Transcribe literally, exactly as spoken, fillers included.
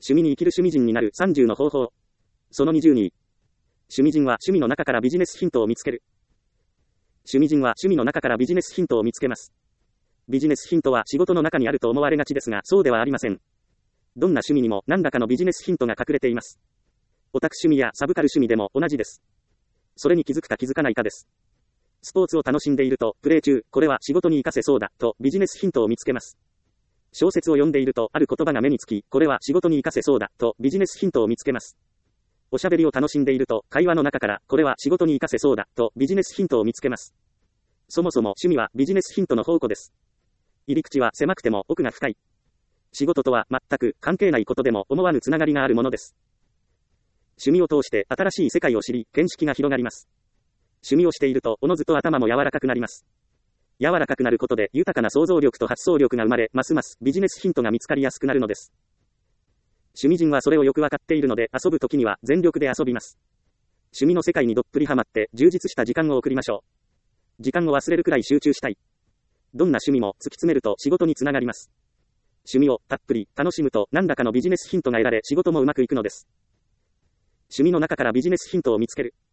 趣味に生きる趣味人になるさんじゅうの方法。そのにじゅうに。趣味人は趣味の中からビジネスヒントを見つける。趣味人は趣味の中からビジネスヒントを見つけます。ビジネスヒントは仕事の中にあると思われがちですが、そうではありません。どんな趣味にも何らかのビジネスヒントが隠れています。オタク趣味やサブカル趣味でも同じです。それに気づくか気づかないかです。スポーツを楽しんでいると、プレー中、これは仕事に活かせそうだ、とビジネスヒントを見つけます。小説を読んでいると、ある言葉が目につき、これは仕事に活かせそうだ、とビジネスヒントを見つけます。おしゃべりを楽しんでいると、会話の中から、これは仕事に活かせそうだ、とビジネスヒントを見つけます。そもそも趣味はビジネスヒントの宝庫です。入り口は狭くても奥が深い。仕事とは全く関係ないことでも思わぬつながりがあるものです。趣味を通して新しい世界を知り、見識が広がります。趣味をしていると、おのずと頭も柔らかくなります。柔らかくなることで豊かな想像力と発想力が生まれ、ますますビジネスヒントが見つかりやすくなるのです。趣味人はそれをよくわかっているので、遊ぶときには全力で遊びます。趣味の世界にどっぷりハマって充実した時間を送りましょう。時間を忘れるくらい集中したい。どんな趣味も突き詰めると仕事につながります。趣味をたっぷり楽しむと何らかのビジネスヒントが得られ、仕事もうまくいくのです。趣味の中からビジネスヒントを見つける。